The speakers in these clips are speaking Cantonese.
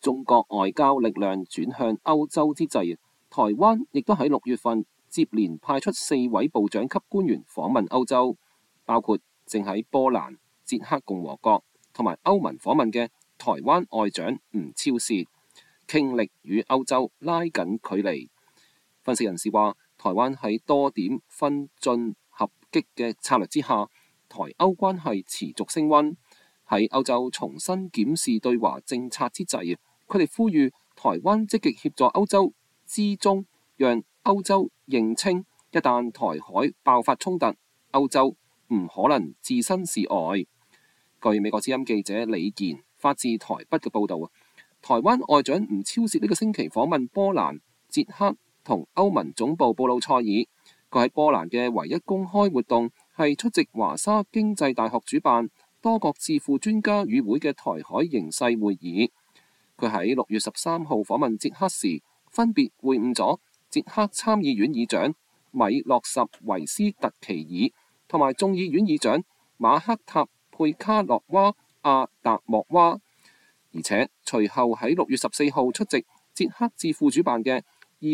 中國外交力量轉向歐洲之際，台灣亦都喺6月份接連派出4位部長級官員訪問歐洲，包括正喺波蘭、捷克共和國同埋歐盟訪問嘅台灣外長吳釗燮，傾力與歐洲拉近距離。分析人士話，台灣喺多點分進合擊嘅策略之下，台歐關係持續升溫。喺歐洲重新檢視對華政策之際，佢哋呼籲台灣積極協助歐洲之中，讓歐洲認清一旦台海爆發衝突，歐洲唔可能置身事外。據美國之音記者李健發自台北嘅報導，台灣外長吳釗燮呢個星期訪問波蘭、捷克同歐盟總部布魯塞爾。佢喺波蘭嘅唯一公開活動係出席華沙經濟大學主辦多國智庫專家與會嘅台海形勢會議。佢喺6月13號訪問捷克時，分別會晤咗捷克參議院議長米洛什維斯特奇爾同埋眾議院議長馬克塔佩卡洛娃阿達莫娃，而且隨後喺6月14號出席捷克智庫主辦嘅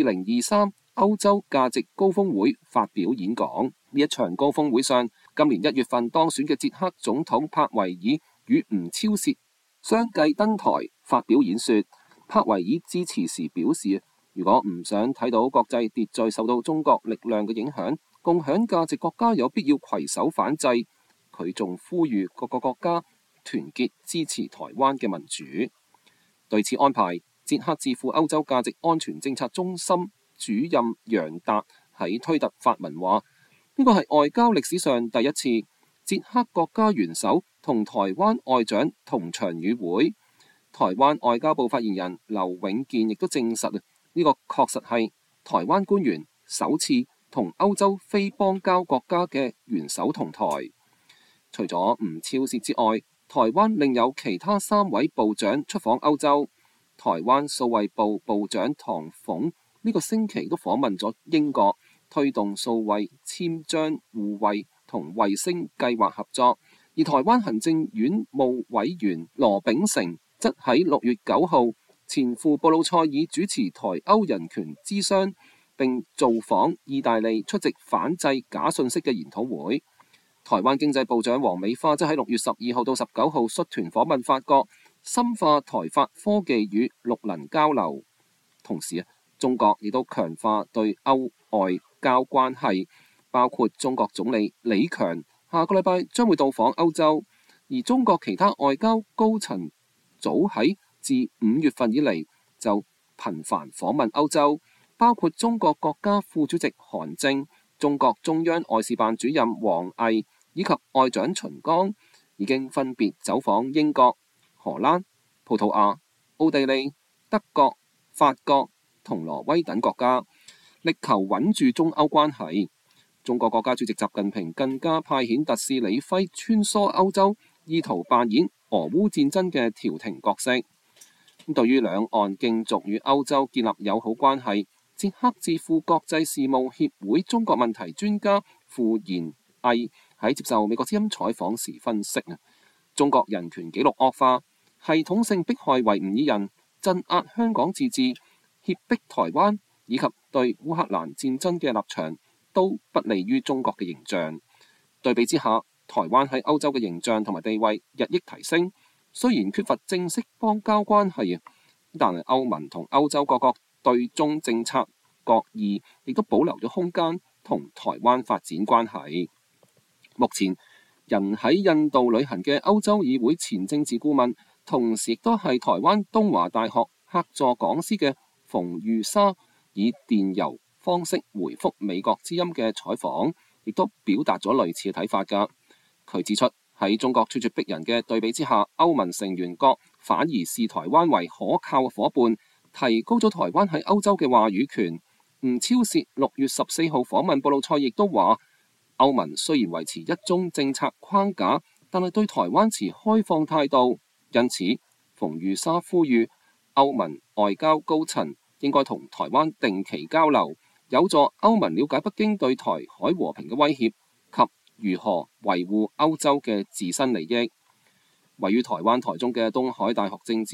2023歐洲價值高峰會發表演講。呢一場高峰會上，今年1月份當選嘅捷克總統帕維爾與吳釗燮相繼登台發表演說。帕維爾致辭時表示，如果唔想睇到國際秩序受到中國力量嘅影響，共享價值國家有必要攜手反制。佢仲呼籲各個國家團結支持台灣嘅民主。對此安排，捷克智庫歐洲價值安全政策中心主任楊達喺推特發文話，呢個係外交歷史上第一次捷克國家元首同台灣外長同場與會。台灣外交部發言人劉永健亦都證實，呢個確實係台灣官員首次同歐洲非邦交國家嘅元首同台。除咗吳釗燮之外，台灣另有其他3位部長出訪歐洲。台灣數位部部長唐鳳呢個星期都訪問咗英國，推動數位簽章互惠同衛星計劃合作。而台灣行政院務委員羅秉成則喺6月9號前赴布魯塞爾主持台歐人權諮商，並造訪意大利出席反制假訊息嘅研討會。台灣經濟部長黃美花則喺6月12號到19號率團訪問法國，深化台法科技與綠能交流。同時中國亦都強化對歐外交關係，包括中國總理李強下個禮拜將會到訪歐洲，而中國其他外交高層早喺自5月份以嚟就頻繁訪問歐洲，包括中國國家副主席韓正、中國中央外事辦主任王毅以及外長秦剛，已經分別走訪英國、荷蘭、葡萄牙、奧地利、德國、法國同挪威等國家，力求穩住中歐關係。中國國家主席習近平更加派遣特使李輝穿梭歐洲，意圖扮演俄烏戰爭嘅調停角色。對於兩岸競逐與歐洲建立友好關係，捷克智庫國際事務協會中國問題專家傅賢毅喺接受美國之音採訪時分析，中國人權紀錄惡化、系統性迫害維吾爾人、鎮壓香港自治、脅迫台灣以及對烏克蘭戰爭嘅立場，都不利於中國嘅形象。對比之下，台灣喺歐洲嘅形象同埋地位日益提升，雖然缺乏正式邦交關係，但係歐盟同歐洲各國對中政策各異，亦都保留咗空間同台灣發展關係。目前人喺印度旅行嘅歐洲議會前政治顧問，同時亦都係台灣東華大學客座講師嘅馮玉沙，以電郵方式回覆美國之音嘅採訪，亦都表達咗類似嘅睇法㗎。佢指出，喺中國咄咄逼人嘅對比之下，歐盟成員國反而視台灣為可靠嘅夥伴，提高咗台灣喺歐洲嘅話語權。吳釗燮6月14號訪問布魯塞爾亦都話，歐盟雖然維持一中政策框架，但係對台灣持開放態度。因此，馮玉沙呼籲歐盟外交高層應該同台灣定期交流，有助歐盟了解北京對台海和平嘅威脅及如何維護歐洲嘅自身利益。位於台灣台中嘅東海大學政治學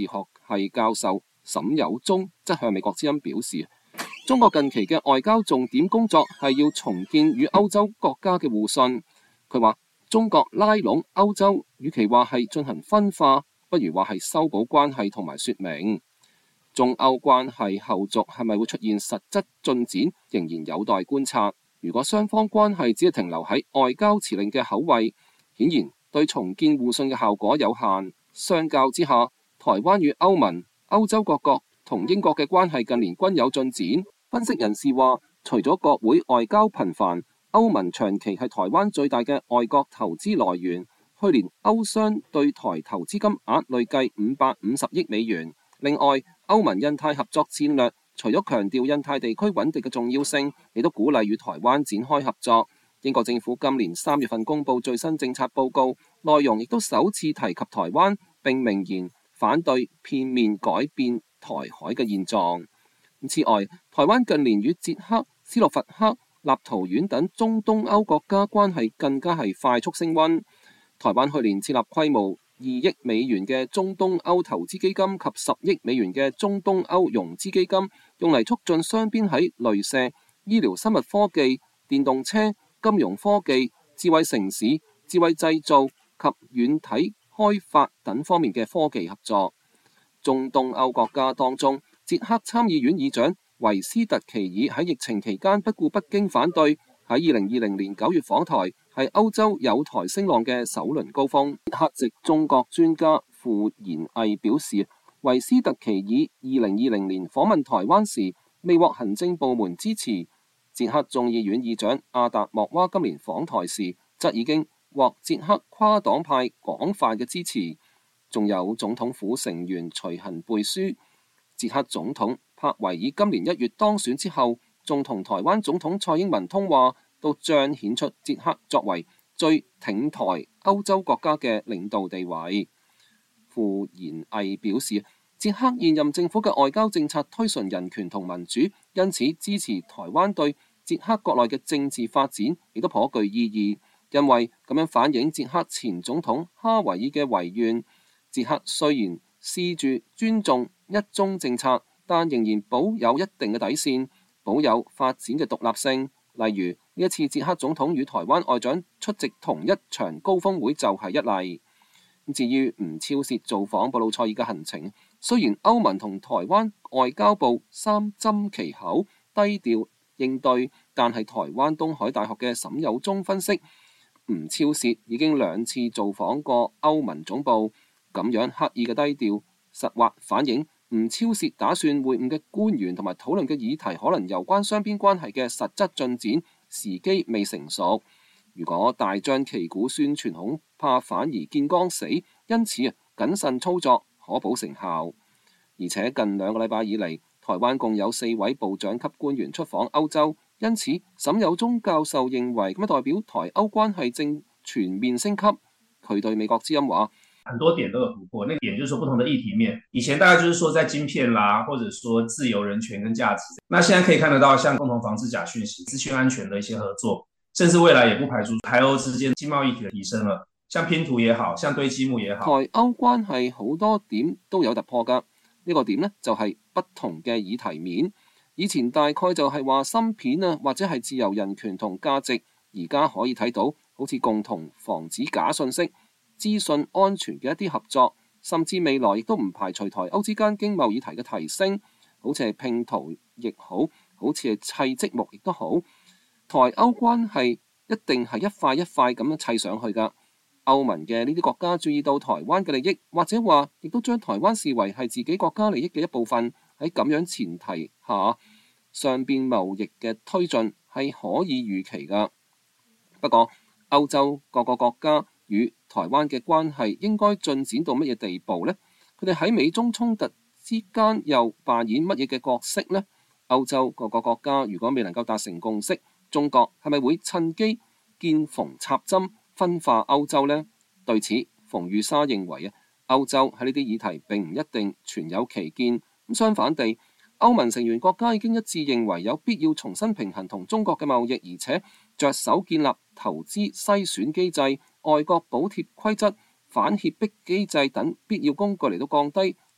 系教授沈有忠則向美國之音表示，中國近期嘅外交重點工作係要重建與歐洲國家嘅互信。佢話中國拉攏歐洲，與其話係進行分化，不如話係修補關係同埋說明。中歐關係後續係咪會出現實質進展，仍然有待觀察。如果雙方關係只係停留喺外交辭令嘅口惠，顯然對重建互信嘅效果有限。相較之下，台灣與歐盟、歐洲各國同英國嘅關係近年均有進展。分析人士話，除咗國會外交頻繁，歐盟長期係台灣最大嘅外國投資來源。去年歐商對台投資金額累計550億美元。另外，歐盟印太合作戰略除咗強調印太地區穩定嘅重要性，亦都鼓勵與台灣展開合作。英國政府今年3月份公布最新政策報告，內容亦都首次提及台灣，並明言反對片面改變台海嘅現狀。此外，台灣近年與捷克、斯洛伐克、立陶宛等中東歐國家關係更加係快速升溫。台灣去年設立規模2億美元嘅中東歐投資基金及10億美元嘅中東歐融資基金，用嚟促進雙邊喺雷射、醫療生物科技、電動車、金融科技、智慧城市、智慧製造及軟體開發等方面嘅科技合作。中東歐國家當中，捷克參議院議長維斯特奇爾喺疫情期間不顧北京反對，喺2020年9月訪台，係歐洲友台聲浪嘅首輪高峰。捷克籍中國專家傅賢毅表示，維斯特奇爾2020年訪問台灣時，未獲行政部門支持。捷克眾議院議長阿達莫娃今年訪台時，則已經獲捷克跨黨派廣泛嘅支持。仲有總統府成員隨行背書。捷克總統柏維爾今年1月當選之後，仲同台灣總統蔡英文通話，都彰顯出捷克作為最挺台歐洲國家嘅領導地位。傅賢毅表示，捷克現任政府嘅外交政策推崇人權同民主，因此支持台灣對捷克國內嘅政治發展亦都頗具意義，因為咁樣反映捷克前總統哈維爾嘅遺願。捷克雖然試住尊重一中政策，但仍然保有一定嘅底線，保有發展嘅獨立性。例如呢一次捷克總統與台灣外長出席同一場高峰會就係一例。至於吳釗燮造訪布魯塞爾嘅行程，雖然歐盟同台灣外交部三緘其口低調應對，但係台灣東海大學嘅沈有忠分析，吳釗燮已經2次造訪過歐盟總部，咁樣刻意嘅低調，實或反映吳釗燮打算會晤嘅官員同埋討論嘅議題可能有關雙邊關係嘅實質進展，時機未成熟。如果大張旗鼓宣傳，恐怕反而見光死，因此謹慎操作可保成效。而且近2個禮拜以嚟，台灣共有4位部長級官員出訪歐洲，因此沈有忠教授認為咁樣代表台歐關係正全面升級。佢對美國之音話， 很多點都有突破，那個點就是說不同的議題面，以前大概就是說在晶片啦，或者說自由人權跟價值，那現在可以看得到像共同防治假訊息、資訊安全的一些合作，甚至未來也不排除台歐之間經貿議題的提升了，像拼圖也好，像堆積木也好。 台歐關係好多點都有突破㗎，呢個點呢，就係不同嘅議題面。以前大概就係話芯片啊，或者係自由人權同價值，而家可以睇到好似共同防止假信息、資訊安全嘅一啲合作，甚至未來亦都唔排除台歐之間經貿議題嘅提升，好似係拼圖亦好，好似係砌積木亦都好。台歐關係一定係一塊一塊咁樣砌上去㗎。歐盟嘅呢啲國家注意到台灣嘅利益，或者話亦都將台灣視為係自己國家利益嘅一部分。喺咁樣前提下，雙邊貿易嘅推進係可以預期㗎。不過，歐洲各個國家與台灣嘅關係應該進展到乜嘢地步呢？佢哋喺美中衝突之間又扮演乜嘢嘅角色呢？歐洲各個國家如果未能夠達成共識，中國係咪會趁機見縫插針分化歐洲呢？對此，馮玉沙認為歐洲喺呢啲議題並唔一定全有歧見。相反地，歐盟成員國家已經一致認為有必要重新平衡同中國嘅貿易，而且着手建立投資篩選機制、外國補貼規則、反脅迫機制等必要工具嚟到降低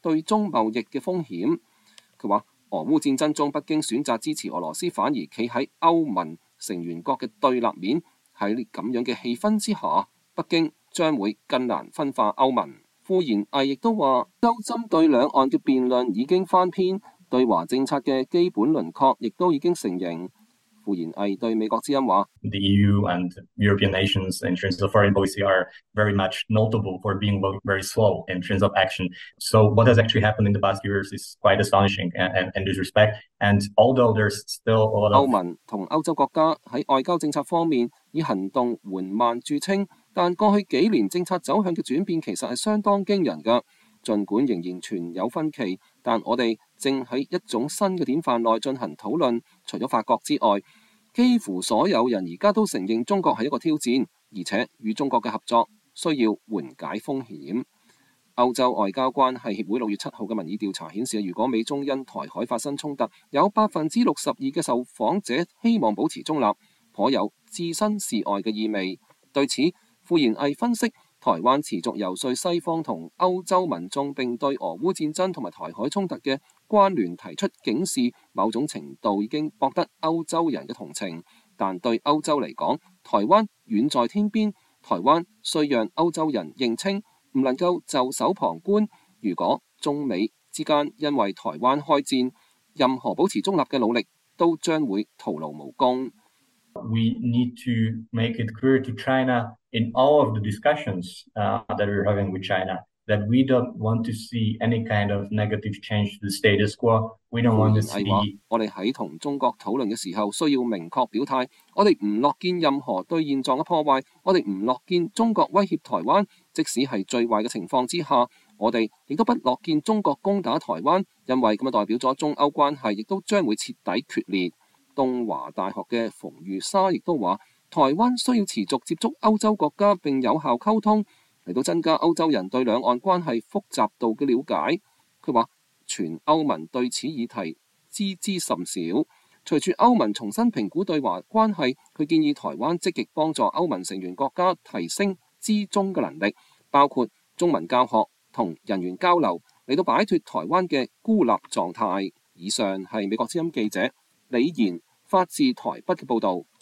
對中貿易嘅風險。佢話俄烏戰爭中，北京選擇支持俄羅斯，反而企喺歐盟成員國嘅對立面。喺咁樣嘅氣氛之下，北京將會更難分化歐盟。傅賢毅亦都話，歐洲針對兩岸嘅辯論已經翻篇，對華政策嘅基本輪廓亦都已經成形。傅賢毅對美國之音話 ：The EU and European nations in terms of foreign policy are very much notable for being very slow in terms of action. So what has actually happened in the past years is quite astonishing in this respect. And although there's still a lot of 歐盟同歐洲國家喺外交政策方面以行動緩慢著稱，但過去幾年政策走向嘅轉變其實係相當驚人㗎。儘管仍然存有分歧，但我哋正喺一種新嘅典範內進行討論。除咗法國之外，幾乎所有人而家都承認中國係一個挑戰，而且與中國嘅合作需要緩解風險。歐洲外交關係協會6月7號嘅民意調查顯示，如果美中因台海發生衝突，有62%嘅受訪者希望保持中立，頗有置身事外嘅意味。對此，傅賢毅分析，台灣持續游說西方同歐洲民眾，並對俄烏戰爭同埋台海衝突嘅關聯提出警示，某種程度已經博得歐洲人嘅同情。但對歐洲嚟講，台灣遠在天邊，台灣需讓歐洲人認清，唔能夠袖手旁觀。如果中美之間因為台灣開戰，任何保持中立嘅努力都將會徒勞無功。 We need to make it clear to China in all of the discussions that we're having with China that we don't want to see any kind of negative change to the status quo. We don't want to see. 我哋喺同中國討論嘅時候，需要明確表態，我哋唔樂見任何對現狀嘅破壞，我哋唔樂見中國威脅台灣，即使係最壞嘅情況之下，我哋亦都不樂見中國攻打台灣，因為咁樣代表咗中歐關係亦都將會徹底決裂。東華大學嘅馮如沙亦都話，台灣需要持續接觸歐洲國家並有效溝通，嚟到增加歐洲人對兩岸關係複雜度嘅了解。佢話，全歐盟對此議題知之甚少。隨住歐盟重新評估對華關係，佢建議台灣積極幫助歐盟成員國家提升資中嘅能力，包括中文教學同人員交流，嚟到擺脫台灣嘅孤立狀態。以上係美國之音記者李賢發自台北嘅報導。